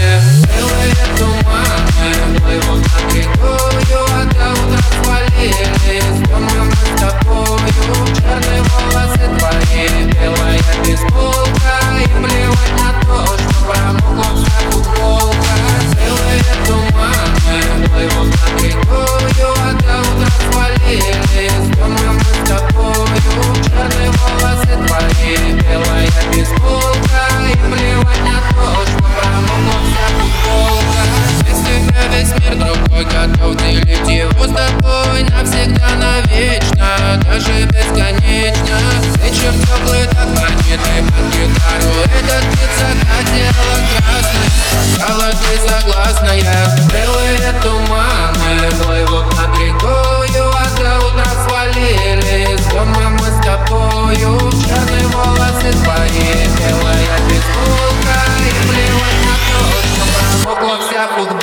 Белые туманы плывут над рекою, а до утра свалились. Дома мы с тобою, черные волосы твои, белая бейсболка. И плевать на то, что промокла вся футболка. Белые туманы плывут над рекою, а до утра свалились. Дома мы с тобою, черные волосы твои, белая бейсболка. И плевать на то, что промокла вся футболка. Если на весь мир другой готов делить его с тобой навсегда, навечно, даже бесконечно. Вечер теплый, так манит и под гитару. Этот бит захотела красный, стала ты согласная. Белые туманы плывут над рекою, а до утра свалились. Дома мы с тобою, черные волосы твои, белая бейсболка. И плевать на то, что промокла вся футболка.